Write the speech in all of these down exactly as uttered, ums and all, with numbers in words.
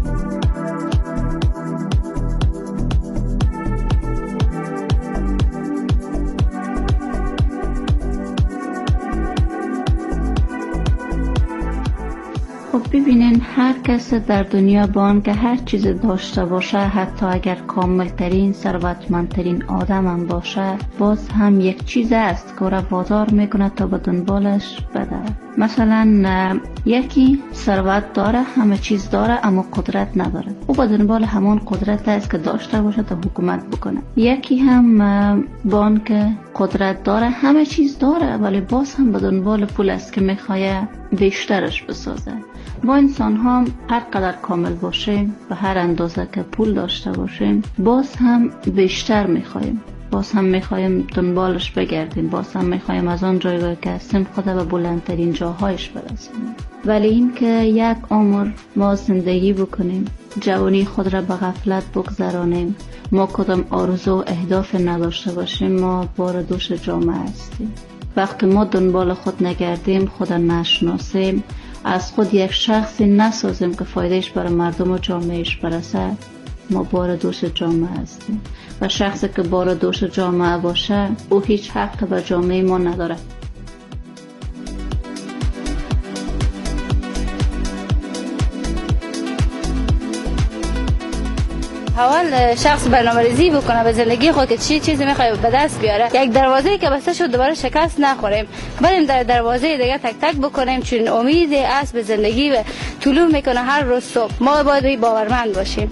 ببینین هر کس در دنیا با آن که هر چیز داشته باشه، حتی اگر کاملترین ثروتمندترین آدم هم باشه، باز هم یک چیز است که را وادار میکنه تا به دنبالش بده. مثلا یکی ثروت داره، همه چیز داره اما قدرت نداره، او به دنبال همون قدرت است که داشته باشه تا حکومت بکنه. یکی هم با آن که قدرت داره، همه چیز داره ولی باز هم به دنبال پول است که میخواد بیشترش بسازه. با انسان ها هر قدر کامل باشیم و هر اندازه که پول داشته باشیم، باز هم بیشتر میخوایم، باز هم میخوایم دنبالش بگردیم، باز هم میخوایم از آن جایگاه که هستیم خود به بلندترین جاهایش برسیم. ولی این که یک عمر ما زندگی بکنیم، جوانی خود را به غفلت بگذرانیم، ما کدام آرزو و اهداف نداشته باشیم، ما بار دوش جامعه هستیم. وقتی ما دنبال خود نگردیم، خود نشناسیم، از خود یک شخصی نسازیم که فایدهش برای مردم و جامعهش برسه، ما بار دوش جامعه هستیم. و شخصی که بار دوش جامعه باشه، او هیچ حق به جامعه ما نداره. اول شخص برنامه‌ریزی بکنه به زندگی خود که چی چیزی میخواد به دست بیاره. یک دروازه‌ای که بسته شد دوباره شکست نخوریم، بریم در دروازه دیگه تک تک بکنیم، چون امید است به زندگی و طلوع میکنه هر روز صبح. ما باید باورمند باشیم.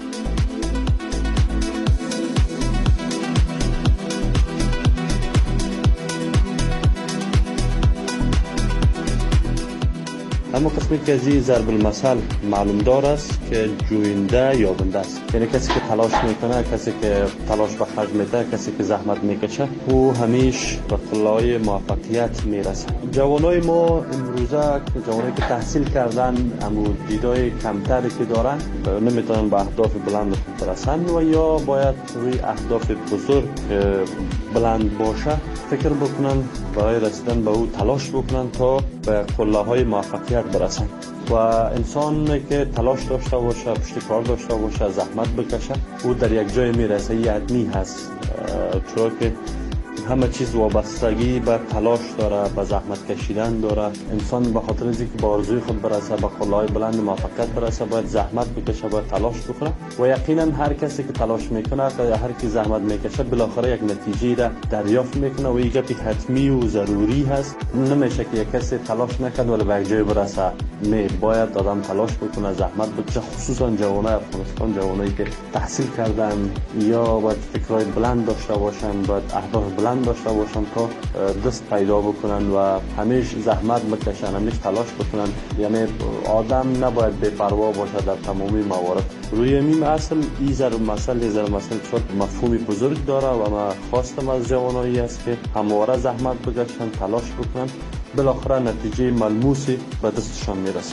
اما قسمی که از این ضرب المثل معلوم دار است که جوینده یابنده است. یعنی کسی که تلاش میکنه، کسی که تلاش به خرج میده، کسی که زحمت میکشه، او همیشه به قله‌های موفقیت میرسه. جوانای ما امروزه، جوانایی که تحصیل کردن اما دیدای کمتری که دارن، نمیتونن به اهداف بلند خود برسن و یا باید روی اهداف بزرگ بلند باشه فکر بکنن، برای رسیدن به او تلاش بکنن تا به قله‌های موفقیت برسن. و انسان که تلاش داشته باشه، پشت کار داشته باشه، زحمت بکشه، او در یک جای میرسه. این حتمی هست، چرا که همه چیز وابستگی به تلاش داره، به زحمت کشیدن داره. انسان به خاطر از اینکه به آرزوی خود برسه، به قله‌های بلند موفقیت برسه، باید زحمت بکشه، باید تلاش بکنه. و یقینا هر کسی که تلاش میکنه یا هر کی زحمت میکشه، بالاخره یک نتیجه را دریافت میکنه و این گپی حتمی و ضروری هست. نمیشه که یک کسی تلاش نکنه ولی به جای برسه. می باید آدم تلاش بکنه، زحمت بکشه، خصوصا جوانای افغانستان، جوانایی که تحصیل کردن یا باید فکرای بلند داشته باشن، باید اهداف بلند داشته باشن تا دست پیدا بکنن و همیشه زحمت بکشن، همیشه تلاش بکنن. یعنی آدم نباید بی‌پروا باشه در تمامی موارد. روی این اصل این ضرب المثل این ضرب المثل شد مفهومی بزرگ داره و ما خواستم از جوانایی است که همواره زحمت بکشن، تلاش بکنن، بالاخره نتیجه ملموسی به دستشان میرسه.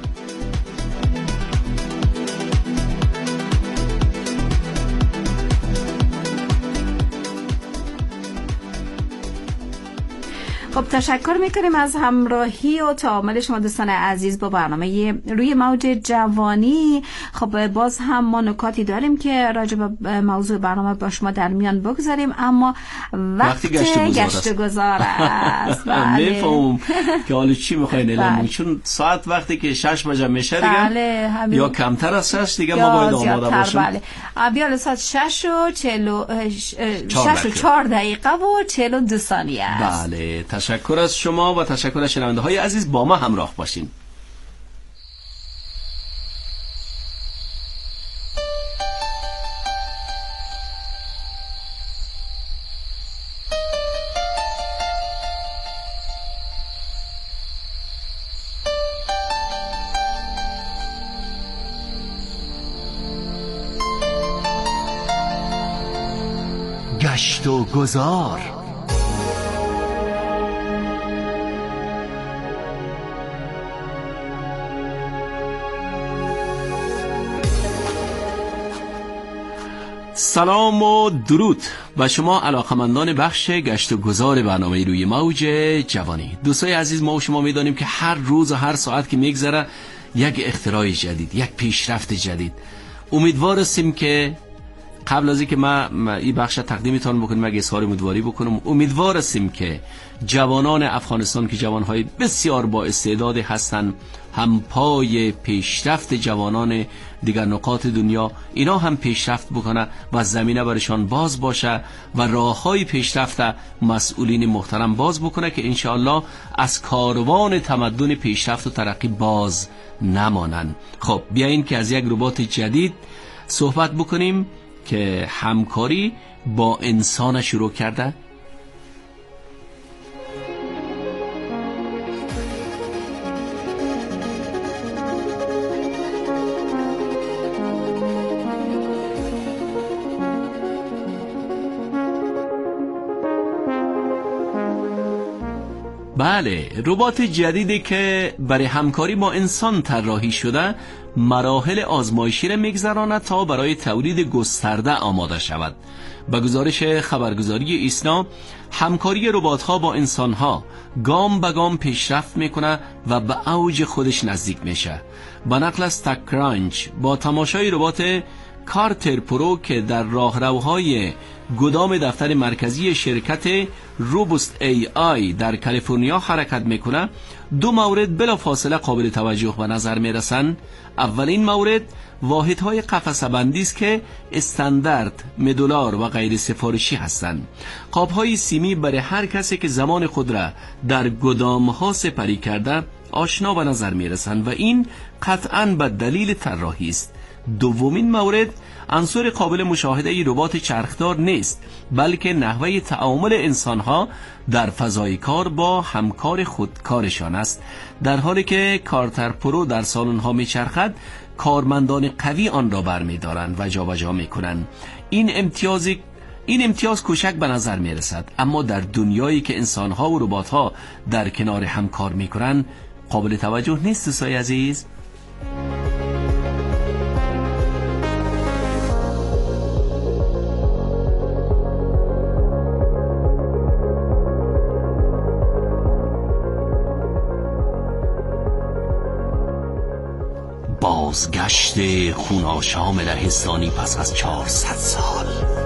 خب تشکر میکنیم از همراهی و تعامل شما دوستان عزیز با برنامه روی موج جوانی. خب باز هم ما نکاتی داریم که راجع به موضوع برنامه با شما در میان بگذاریم، اما وقت گشت گذار است. بله. میفهمم که حالا چی میخواین اعلام، چون ساعت وقتی که شش بجه میشه دیگه بله. یا کمتر از شش دیگه ما باید آماده باشیم. بله. بیا ساعت شش و چهل شش و چهار دقیقه و چهل و دو ثانیه است. بله. تشکر از شما و تشکر از شنونده های عزیز. با ما همراه باشین. گشت و گذار. سلام و درود و شما علاقمندان بخش گشت و گذار برنامه روی موج جوانی. دوستای عزیز، ما و شما میدانیم که هر روز و هر ساعت که میگذره یک اختراع جدید، یک پیشرفت جدید. امیدوار هستیم که قبل از اینکه ما این بخش تقدیمتان بکنم مگه اظهار امیدواری بکنم، امیدوار هستیم که جوانان افغانستان که جوانهای بسیار با استعداد هستند، هم پای پیشرفت جوانان دیگر نقاط دنیا اینا هم پیشرفت بکنه و زمینه برشان باز باشه و راههای پیشرفت مسئولین محترم باز بکنه که انشاءالله از کاروان تمدن پیشرفت و ترقی باز نمانن. خب بیایین که از یک ربات جدید صحبت بکنیم که همکاری با انسان شروع کرده. بله، ربات جدیدی که برای همکاری با انسان طراحی شده مراحل آزمایشی را میگذراند تا برای تولید گسترده آماده شود. به گزارش خبرگزاری ایسنا، همکاری ربات‌ها با انسان‌ها گام به گام پیشرفت میکنه و به اوج خودش نزدیک میشه. با نقل از تک کرانچ، با تماشای ربات کارتر پرو که در راهروهای گدام دفتر مرکزی شرکت روبوست ای آی در کالیفرنیا حرکت میکنه، دو مورد بلا فاصله قابل توجه به نظر میرسند. اولین مورد واحدهای قفسه بندی است که استاندارد، مدولار و غیر سفارشی هستند. قابهای سیمی برای هر کسی که زمان خود را در گدامها سپری کرده آشنا به نظر میرسند و این قطعاً به دلیل طراحی است. دومین مورد عنصر قابل مشاهده ای ربات چرخدار نیست، بلکه نحوه تعامل انسانها در فضای کار با همکار خودکارشان است. در حالی که کارتر پرو در سالن‌ها میچرخد، کارمندان قوی آن را برمی‌دارند و جابجا می‌کنند. این امتیاز این امتیاز کوچک به نظر می‌رسد، اما در دنیایی که انسان‌ها و ربات‌ها در کنار هم کار می‌کنند قابل توجه نیست. دوستای عزیز، بازگشت خوناشام لهستانی پس از چهارصد سال.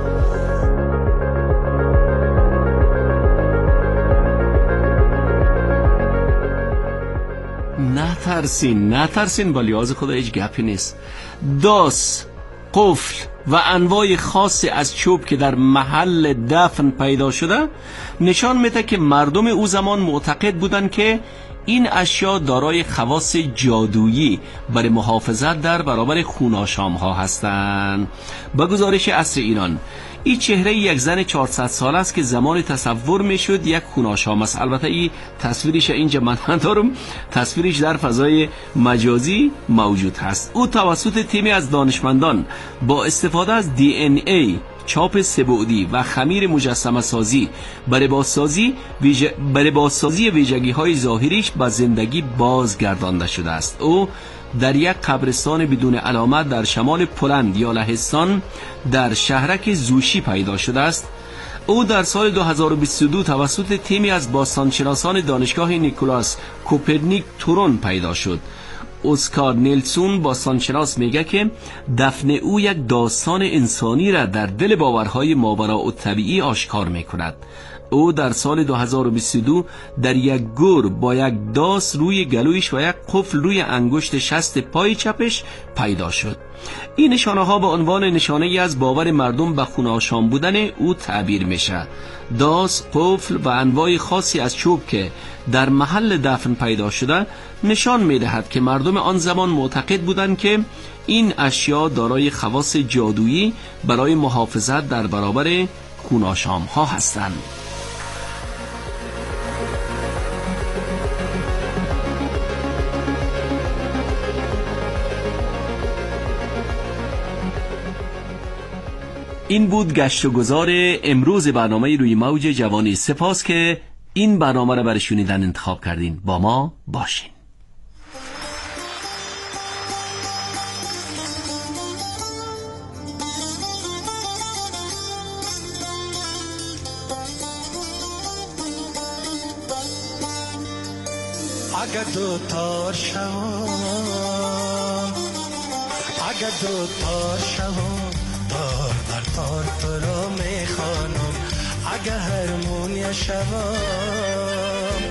نترسین نترسین با لیاز خدا هیچ گپی نیست. داس، قفل و انواع خاصی از چوب که در محل دفن پیدا شده نشان میده که مردم او زمان معتقد بودند که این اشیا دارای خواص جادویی برای محافظت در برابر خوناشام ها هستند. با گزارش عصر ایران، این چهره یک زن چهارصد ساله است که زمان تصور میشد یک خوناشام است. البته این تصویرش اینجا من ندارم، تصویرش در فضای مجازی موجود هست. او توسط تیمی از دانشمندان با استفاده از دی ان ای، چاپ سه‌بعدی و خمیر مجسمه سازی برای بازسازی ویژ... برای بازسازی ویژگی های ظاهریش به زندگی بازگردانده شده است. او در یک قبرستان بدون علامت در شمال پولند یا لهستان در شهرک زوشی پیدا شده است. او در سال دو هزار و بیست و دو توسط تیمی از باستانشناسان دانشگاه نیکولاس کوپرنیک تورون پیدا شد. اسکار نیلسون باستانشناس میگه که دفن او یک داستان انسانی را در دل باورهای ماوراءالطبیعی آشکار میکند. او در سال دو هزار و بیست و دو در یک گور با یک داس روی گلویش و یک قفل روی انگشت شست پای چپش پیدا شد. این نشانه ها به عنوان نشانه ای از باور مردم به خوناشام بودن او تعبیر میشه. داس، قفل و انواع خاصی از چوب که در محل دفن پیدا شده نشان میدهد که مردم آن زمان معتقد بودند که این اشیا دارای خواص جادویی برای محافظت در برابر خوناشام ها هستند. این بود گشت و گذار امروز برنامه روی موج جوانی. سپاس که این برنامه را برای شنیدن انتخاب کردین. با ما باشین. اگر دو تار شود اگه دو تار شوم تار در تار تو را میخوانم، اگه هرمونی شوم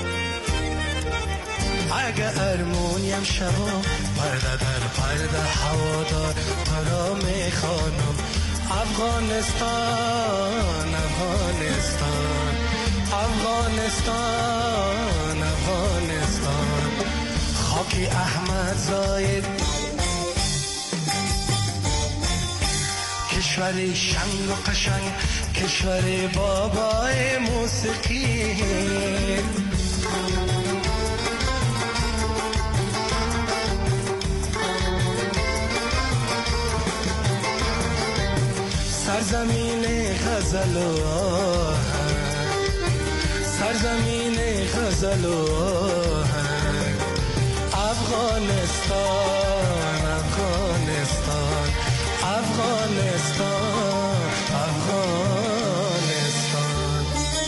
اگه هرمونیم شوم، پرده در پرده هوادار تو را میخوانم. افغانستان افغانستان افغانستان افغانستان، خاکی احمد زاید، کشور شنگ و قشنگ، کشور بابای موسیقی. سرزمین غزل و آهنگ، سرزمین غزل و آهنگ، افغانستان افغانستان افغانستان افغانستان.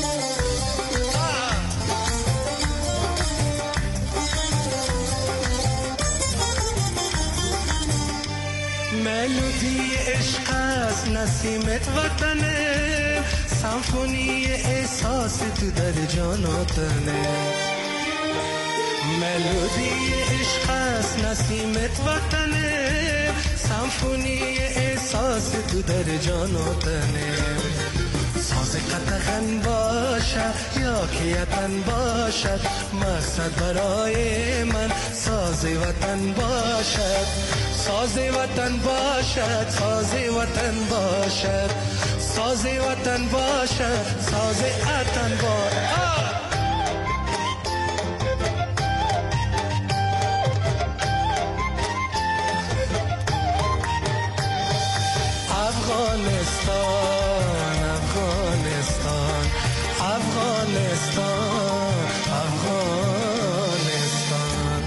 ملودی عشق است نسیمت وطنه، سمفونی احساس تو در جاناتنه. ملودی عشق است نسیمت وطنه، سمفونی احساس تو در جاناتنه. ساز قطغن باشد یا کیتن باشد، مقصد برای من ساز وطن باشد. ساز وطن باشد، ساز وطن باشد، ساز وطن باشد، ساز وطن باشد. افغانستان افغانستان افغانستان افغانستان.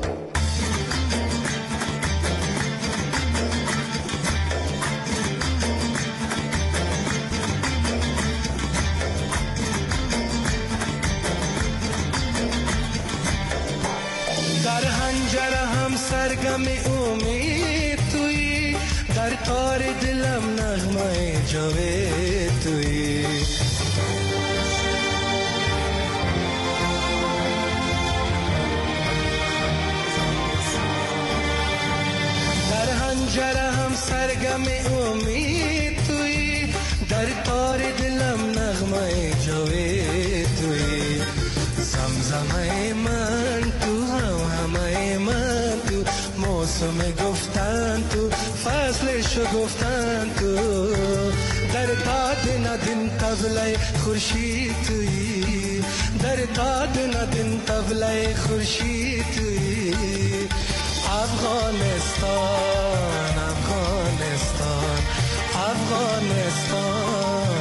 در هنجره هم سرگم امید تویی، در تار دلم نغمه جاوید تویی. در هنجره هم سرگم امید تویی، در تار دلم نغمه جاوید تویی. زمزمه من تو، هم همه من تو، موسم گفتن تو، فصلشو گفتن تو. در تاد ندین طبله خورشید تویی، در تاد ندین طبله خورشید تویی. افغانستان افغانستان افغانستان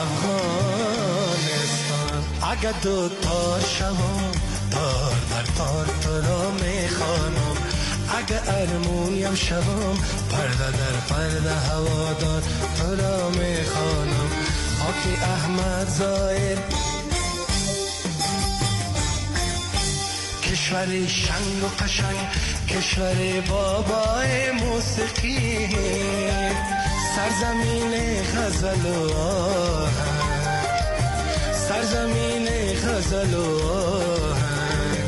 افغانستان. اگه دو تار شوم تار در تار تو را میخوانم، اگه ارمونیم شوم پرده در پرده هوادار تو را میخوانم. خاکی احمد زاید، کشور شنگ و قشنگ، کشور بابای موسیقی. سرزمین غزل و آهنگ، سرزمین غزل و آهنگ،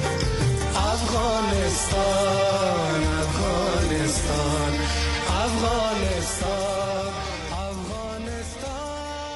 افغانستان افغانستان افغانستان افغانستان.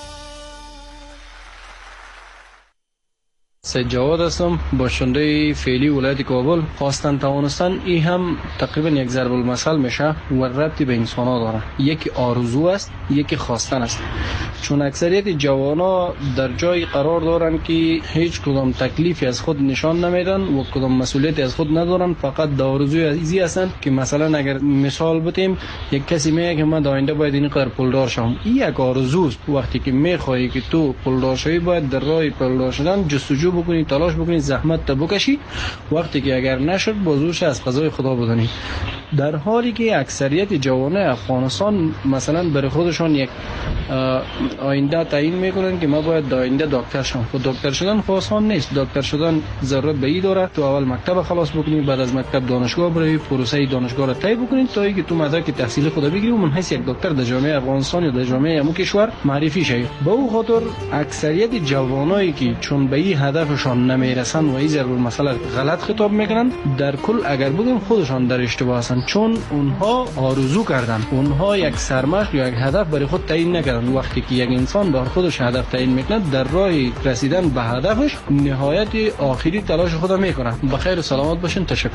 سید جواد هستم، باشنده فعلی ولایت کابل. خواستن توانستن این هم تقریبا یک ضرب المثل میشه و ربطی به انسان ها داره. یکی آرزو است، یکی خواستن است. چون اکثریت جوانا در جای قرار دارن که هیچ کدام تکلیفی از خود نشان نمیدن و کدام مسئولیتی از خود ندارن، فقط در آرزوی ازی هستن که مثلا اگر مثال بتیم یک کسی میگه که من آینده باید اینقدر پولدار شم. این یک آرزوست. وقتی که میخوای که تو پولدار شوی باید در راه پولدار شدن جستجو بکنی، تلاش بکنی، زحمت تا بکشی. وقتی که اگر نشد بازوش از قضای خدا بدانی. در حالی که اکثریت جوانه افغانستان مثلا برای خودشان یک آینده تعیین میکنن که ما باید آینده دکتر شم. خود دکتر شدن آسان نیست. دکتر شدن ضرورت به این داره تو اول مکتب خلاص بکنی، بعد از مکتب دانشگاه بری، پروسه دانشگاه را طی بکنی تا اینکه تو مدرک تحصیلی خود بگیری و من حیث یک دکتر در جامعه افغانستان یا در جامعه امو کشور معرفی شوی. به او خاطر اکثریت جوانایی که چون به این هدفشان نمیرسن و این ضرور مسئله غلط خطاب میکنن، در کل اگر بگم خودشان در اشتباه هستن، چون اونها آرزو کردن، اونها یک سرمشق یا یک هدف برای خود تعیین نکردن. وقتی که یک انسان بر خودش هدف تعیین میکنه، در راه رسیدن به هدفش نهایت آخری تلاش خود میکنه. بخیر و سلامت باشین. تشکر.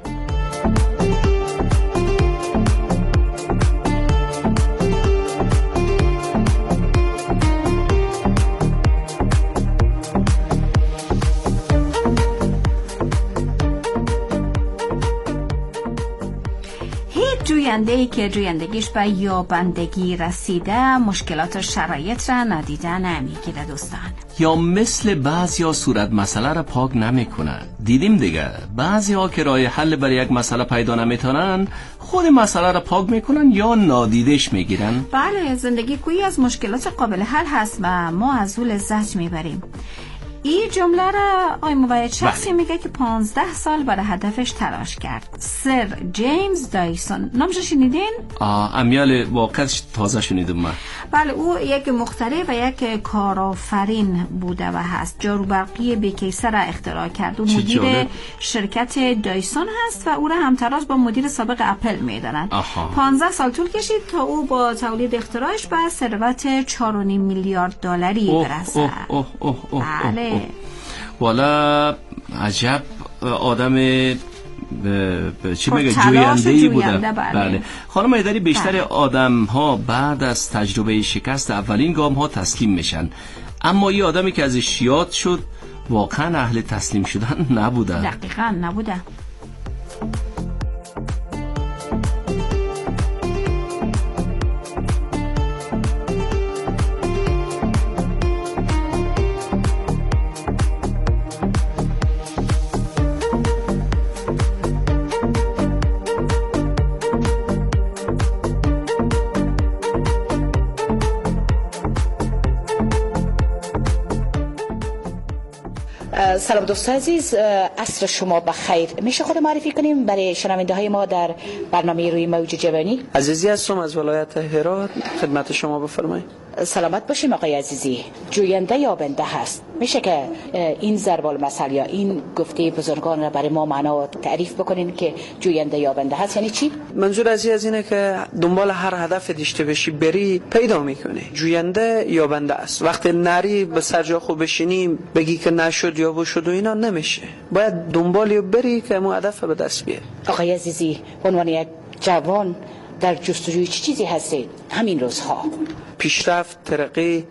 جوینده‌ای که جویندگیش به یابندگی رسیده مشکلات و شرایط را ندیده نمیگیره دوستان. یا مثل بعضی ها صورت مسئله را پاک نمیکنه. دیدیم دیگه بعضی ها که راه حل برای یک مسئله پیدا نمیتونن، خود مسئله را پاک میکنن یا نادیدش میگیرن. بله، زندگی کوی از مشکلات قابل حل هست و ما از او لذت میبریم. این جمله را آی موید شخصی بله. میگه که پانزده سال برای هدفش تلاش کرد. سر جیمز دایسون. نامش شنیدین؟ آه امیال واقعش تازه شنیدم من. بله، او یک مخترع و یک کارآفرین بوده و هست. جاروبرقی بیکیسه را اختراع کرد. او مدیر جالب. شرکت دایسون هست و او را همتراز با مدیر سابق اپل میدانند. پانزده سال طول کشید تا او با تولید اختراعش به ثروت چهار و نیم میلیارد دلاری برسد. اوه اوه اوه اوه بله. والا عجب آدم چی میگه جوینده‌ای بوده. بله. بله. خانم ایدری بیشتر بله. آدم ها بعد از تجربه شکست اولین گام ها تسلیم میشن، اما این آدمی که ازش یاد شد واقعا اهل تسلیم شدن نبوده. دقیقاً نبوده. سلام دوست عزیز، عصر شما بخیر. میشه خود معرفی کنیم برای شنونده های ما در برنامه روی موج جوانی؟ عزیزی هستم از ولایت هرات، خدمت شما بفرمایید. سلامت باشیم آقای عزیزی. جوینده یابنده هست. میشه که این ضرب المثل یا این گفته بزرگان را برای ما معنا تعریف بکنین که جوینده یابنده هست یعنی چی؟ منظور از این از اینه که دنبال هر هدف داشته باشی بری پیدا میکنی. جوینده یابنده است. وقتی نری به سرجا خوب بشینی بگی که نشد یا بشد و اینا نمیشه. باید دنبالی بری که مو هدف به دست بیاری. آقای عزیزی، به عنوان یک جوان در جستجوی چی چیزی هستید همین روزها؟ پیشرفت، ترقی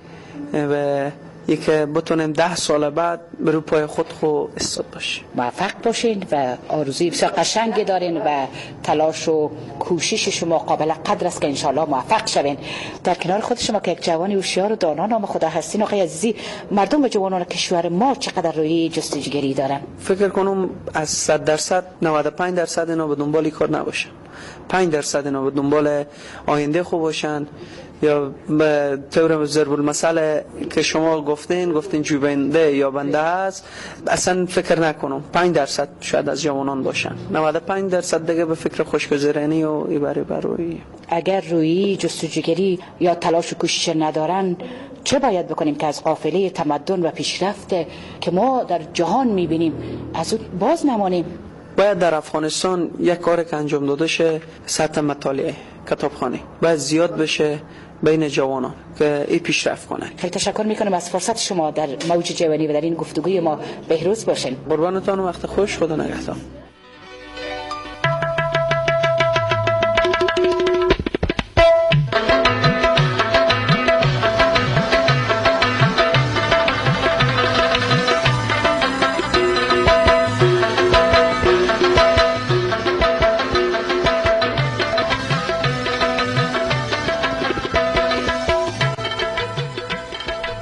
و یک بتونیم ده سال بعد به رو پای خود خو استاد باشیم. موفق باشین و آرزوی بسیار قشنگی دارین و تلاش و کوشش شما قابل قدر است که انشالله موفق شوین. در کنار خود شما که یک جوانی هوشیار و دانا نام خدا هستین آقای عزیزی، مردم و جوانان کشور ما چقدر روی جستجوگری دارن؟ فکر کنم از صد درصد نود و پنج درصد اینا به دنبال کار نباشن، پنج درصد اینا به دنبال آینده خوب باشن یا به طور ضرب المثل که شما گفتین گفتین جوینده یا بنده هست. اصلا فکر نکنم پنج درصد شاید از جوانان باشن، نود و پنج درصد دیگه به فکر خوشگذرانی و ایبری بروی. اگر روی جستجوگری یا تلاش و کوشش ندارن چه باید بکنیم که از قافله تمدن و پیشرفت که ما در جهان میبینیم از اون باز نمانیم؟ باید در افغانستان یک کار که انجام داده شه سطح مطالعه کتابخانه باید زیاد بشه بین جوانان که این پیشرفت کنن. خیلی تشکر میکنم از فرصت شما در موج جوانی و در این گفتگوی ما. بهروز باشین. قربانتان، وقت خوش. خدا نگهدار.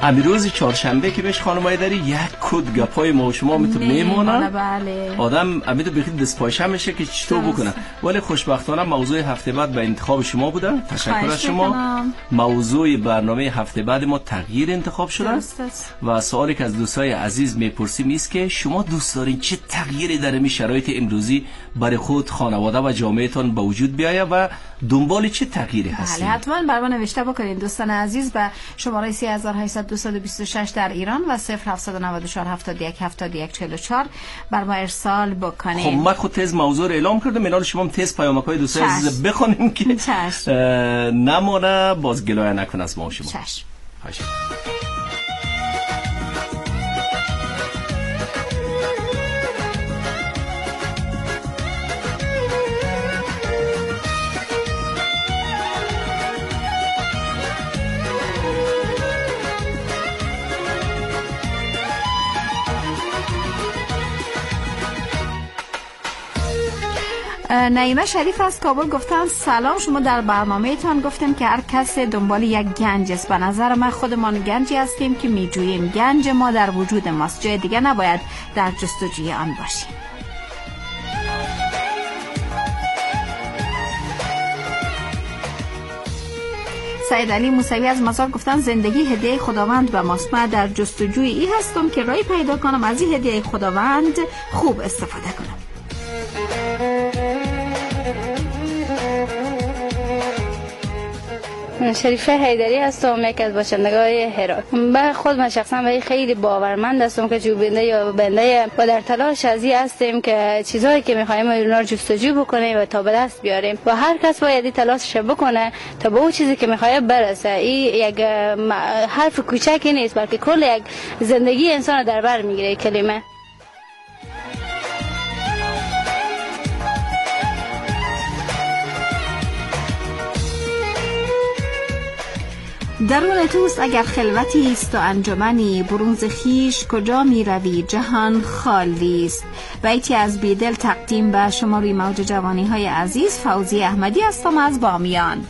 امروز چهارشنبه که بهش خانم ایدری یک کد گپای ما و شما میتونه میمونه. بله. آدم امیدو بخید دست پایشه میشه که چطور بکنه. ولی خوشبختانه موضوع هفته بعد به انتخاب شما بوده. تشکر از شما. بکنم. موضوع برنامه هفته بعد ما تغییر انتخاب شده و سوالی که از دوستای عزیز میپرسیم است که شما دوست دارین چه تغییری در این شرایط امروزی برای خود، خانواده و جامعهتان به وجود بیاید و دنبال چه تغییری هستین؟ بله حتما برای ما نوشته بکنید دوستان عزیز به شماره سه هزار و هشتصد دویست و بیست و شش در ایران و صفر هفتصد و نود و چهار هفتاد و یک هفتاد و یک چهل و چهار بر ما ارسال بکنید. خب من خود تز موضوع رو اعلام کردم، منال شما تز پیامک‌های دوستان عزیز بخونیم که نمونه باز گلایه نکنه از ما و شما. چشم. باشه. نعیمه شریف از کابل گفتن سلام، شما در برنامه تان گفتیم که هر کس دنبال یک گنج است. به نظر من خودمان گنجی هستیم که میجوییم. گنج ما در وجود ماست، جای دیگه نباید در جستجوی آن باشیم. سید علی موسوی از مزار گفتن زندگی هدیه خداوند به ماست. من در جستجوی ای هستم که راهی پیدا کنم از این هدیه خداوند خوب استفاده کنم. شریفه حیدری هستم، یک از باشندگان هرات. به خود من شخصا به خیلی باورمند هستم که جوینده یا بنده و در تلاش ازی هستیم که چیزایی که می‌خوایم اونا رو جستجو بکنیم و تا به دست بیاریم و هر کس باید تلاشش بکنه تا به اون چیزی که می‌خواد برسه. این یک حرف کوچکی نیست بلکه کل یک زندگی انسان در بر میگیره کلمه. درون توست اگر خلوتی است و انجمنی، برونز خیش کجا می روی جهان خالی است. بیتی از بیدل تقدیم به شما روی موج جوانی های عزیز. فوزی احمدی هستم از بامیان.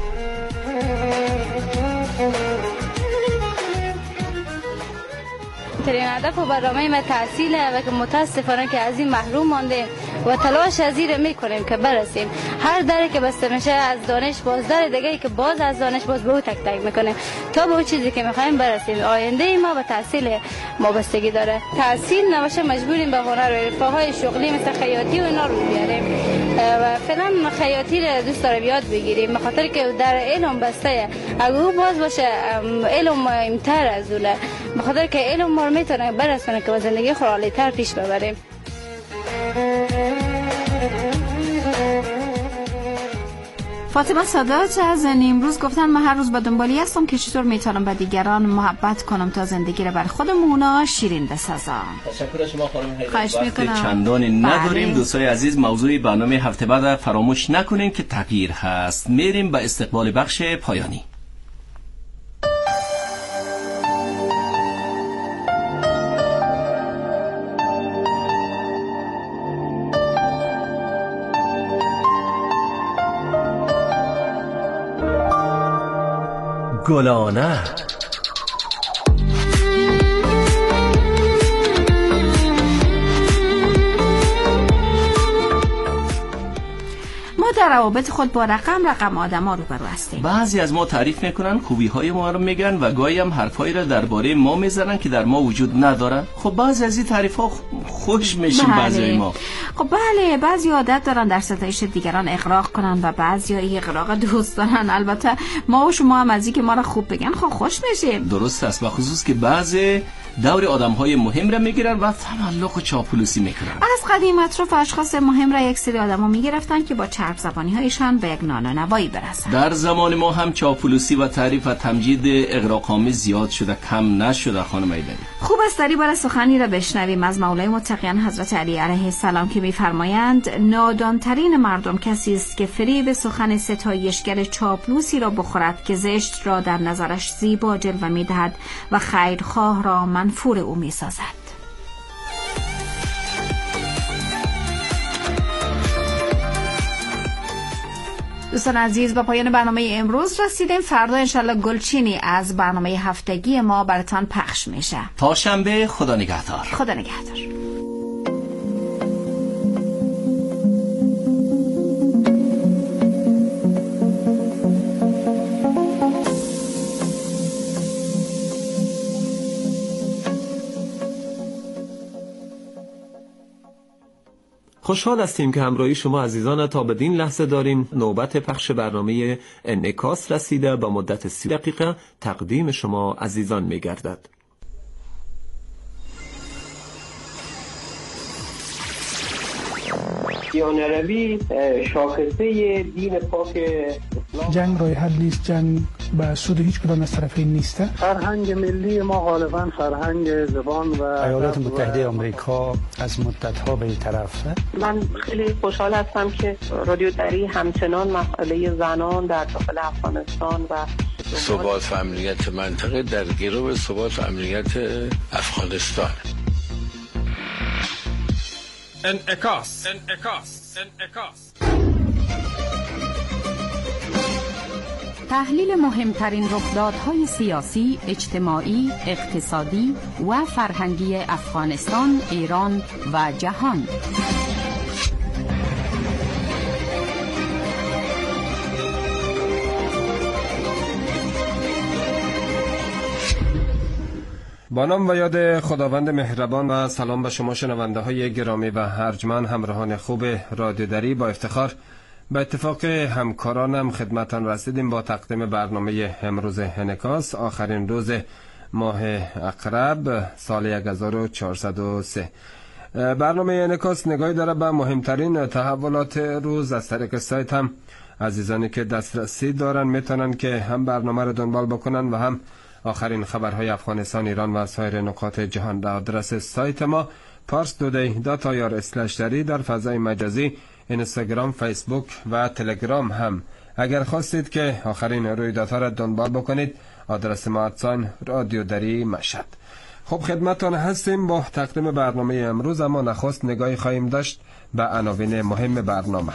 ترین هدف و برنامه ما تحصیله و که متاسفانه که از این محروم مانده و تلاش از این میکنیم که برسیم. هر دری که بسته میشه از دانش باز در دیگه که باز از دانش باز به او تک تک میکنه تا به اون چیزی که میخوایم برسیم. آینده ما به تحصیل ما بستگی داره. تحصیل نباشه مجبوریم به هنر و رفاهای شغلی مثل خیاطی و اینا رو بیاریم و فعلا خیاطی رو دوست دارم یاد بگیریم به خاطر که در علم بسته. اگه او باز باشه علم مهمتر از اونه، به خاطر که علم ما میتونه برسونه که زندگی خالی تر پیش ببریم. فاطمه سادات از نیمروز گفتن من هر روز با دنبالی هستم که چطور میتونم به دیگران محبت کنم تا زندگی رو بر خودمون شیرین بسازم. تشکر از شما خانم حیدری. خواهش میکنم. چندانی نداریم. دوستای عزیز موضوع برنامه هفته بعد فراموش نکنین که تغییر هست. میریم به استقبال بخش پایانی. گلانه ما در روابط خود با رقم رقم آدم ها روبرو هستیم. بعضی از ما تعریف میکنن، خوبی های ما رو میگن و گاهی هم حرفایی را درباره ما میزنن که در ما وجود نداره. خب بعضی از این تعریف ها خوش میشیم. بله. بعضی ما خب بله بعضی عادت دارن در ستایش دیگران اغراق کنن و بعضی ها اغراق دوست دارن. البته ما و شما هم از این که ما را خوب بگن خب خوش میشیم. درست است، به خصوص که بعضی دور آدم های مهم را میگیرن و تملق و چاپلوسی میکنن. از قدیم اطراف اشخاص مهم را یک سری آدم ها میگرفتن که با چرب زبانی هایشان به یک نان و نوایی برسن. در زمان ما هم چاپلوسی و تعریف و تمجید اغراق‌آمیز زیاد شده، کم نشده. خانم ایدری خوب است در این باره سخنی را بشنویم از مولای متقیان حضرت علی علیه السلام که میفرمایند نادانترین مردم کسی است که فریب سخن ستایشگر چاپلوسی را بخورد که زشت را در نظرش زیبا جلوه میدهد و خیرخواه را منفور او میسازد. دوستان عزیز، با پایان برنامه امروز رسیدیم. فردا انشالله گلچینی از برنامه هفتگی ما براتان پخش میشه. تا شنبه، خدا نگهدار. خدا نگهدار. خوشحال هستیم که همراهی شما عزیزان تا بدین لحظه داریم. نوبت پخش برنامه انعکاس رسیده. با مدت سی دقیقه تقدیم شما عزیزان می گردد. دیانه روی شاخصه دین پاک اسلام. جنگ راه حل نیست، جنگ به سود هیچ کدام از طرفین نیست. فرهنگ ملی ما غالبا فرهنگ زبان و ایالات متحده آمریکا از مدت‌ها به این طرفه. من خیلی خوشحال هستم که رادیو دری همچنان مسئله زنان در داخل افغانستان و ثبات و امنیت منطقه در گرو ثبات و امنیت افغانستان. انعکاس انعکاس انعکاس تحلیل مهمترین رخدادهای سیاسی، اجتماعی، اقتصادی و فرهنگی افغانستان، ایران و جهان. با نام و یاد خداوند مهربان و سلام به شما شنونده های گرامی و ارجمند همراهان خوب رادیو دری. با افتخار به اتفاق همکارانم خدمتان رسیدیم با تقدیم برنامه امروز انعکاس، آخرین روز ماه اقرب سال هزار و چهارصد و سه. برنامه انعکاس نگاهی داره به مهمترین تحولات روز. از طریق سایت هم عزیزانی که دسترسی دارن میتونن که هم برنامه رو دنبال بکنن و هم آخرین خبرهای افغانستان، ایران و سایر نقاط جهان. در آدرس سایت ما پارس دودی دات آی آر اسلش دری، در فضای مجازی اینستاگرام، فیسبوک و تلگرام هم اگر خواستید که آخرین رویدادها را دنبال بکنید، آدرس ما ادسان رادیو دری مشهد. خب خدمتتان هستیم با تقدیم برنامه امروز، اما نخست نگاهی خواهیم داشت به عناوین مهم برنامه.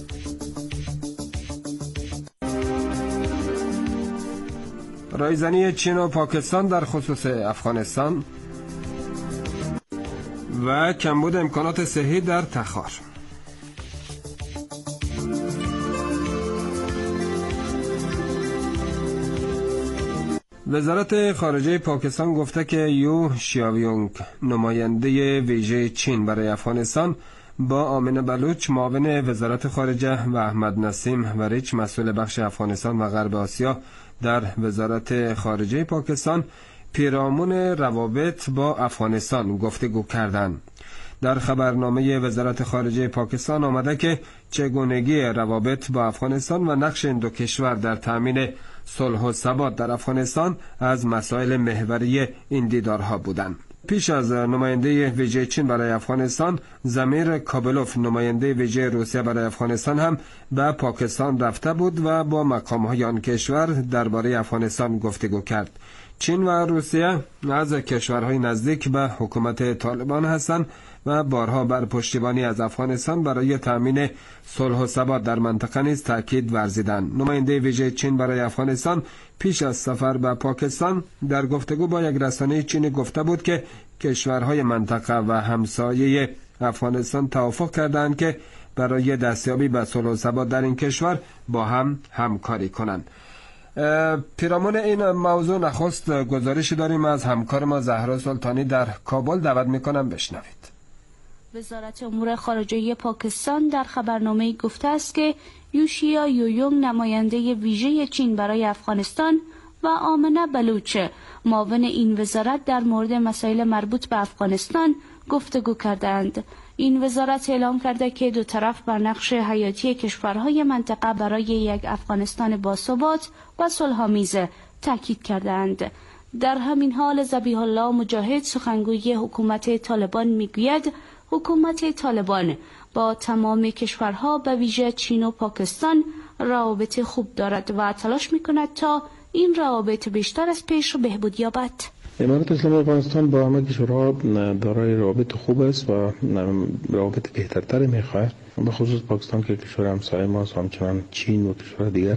رایزنی چین و پاکستان در خصوص افغانستان و کمبود امکانات صحی در تخار. وزارت خارجه پاکستان گفته که یو شیاویونگ، نماینده ویژه چین برای افغانستان، با آمنه بلوچ معاون وزارت خارجه و احمد نسیم وریچ، مسئول بخش افغانستان و غرب آسیا در وزارت خارجه پاکستان، پیرامون روابط با افغانستان گفتگو کردند. در خبرنامه وزارت خارجه پاکستان آمده که چگونگی روابط با افغانستان و نقش این دو کشور در تامین صلح و ثبات در افغانستان از مسائل محوری این دیدارها بودند. پیش از نماینده ویژه چین برای افغانستان، زمیر کابلوف، نماینده ویژه روسیه برای افغانستان، هم به پاکستان رفته بود و با مقام‌های آن کشور درباره افغانستان گفتگو کرد. چین و روسیه از کشورهای نزدیک به حکومت طالبان هستند و بارها بر پشتیبانی از افغانستان برای تامین صلح و ثبات در منطقه نیز تاکید ورزیدند. نماینده ویژه چین برای افغانستان پیش از سفر به پاکستان در گفتگو با یک رسانه چینی گفته بود که کشورهای منطقه و همسایه افغانستان توافق کردند که برای دستیابی به صلح و ثبات در این کشور با هم همکاری کنند. پیرامون این موضوع نخست گزارشی داریم از همکار ما زهرا سلطانی در کابل. دعوت میکنم بشنوید. وزارت امور خارجه پاکستان در خبرنامه گفته است که یوشیا یویونگ، نماینده ویژه چین برای افغانستان، و آمنه بلوچ، معاون این وزارت، در مورد مسائل مربوط به افغانستان گفتگو کردند. این وزارت اعلام کرده که دو طرف بر نقش حیاتی کشورهای منطقه برای یک افغانستان باثبات و صلح‌آمیز تاکید کردند. در همین حال ذبیح الله مجاهد، سخنگوی حکومت طالبان، میگوید حکومت طالبان با تمام کشورها به ویژه چین و پاکستان روابط خوب دارد و تلاش میکند تا این روابط بیشتر از پیش بهبود یابد. امارت اسلامی افغانستان با همه کشورها دارای روابط خوب است و روابط بهترتر میخواه، به خصوص پاکستان که کشور همسایه ماست، همچنان چین و کشور دیگر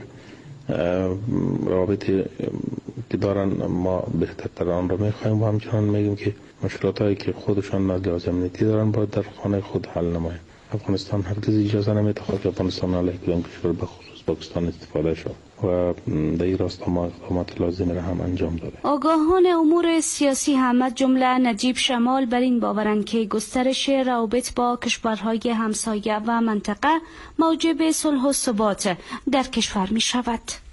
روابط که دارن ما بهترتر آن را میخواهیم و همچنان میگیم که مشکلات هایی که خودشان از لحاظ امنیتی دارن باید در خانه خود حل نماید. افغانستان هرگز اجازه نمیدهد که افغانستان علیه کدام کشور به خصوص پاکستان استفاده شد و در این راستا ما اقدامات لازم را هم انجام داده. آگاهان امور سیاسی هم جمله نجیب شمال بر این باورند که گسترش روابط با کشورهای همسایه و منطقه موجب صلح و ثبات در کشور می شود.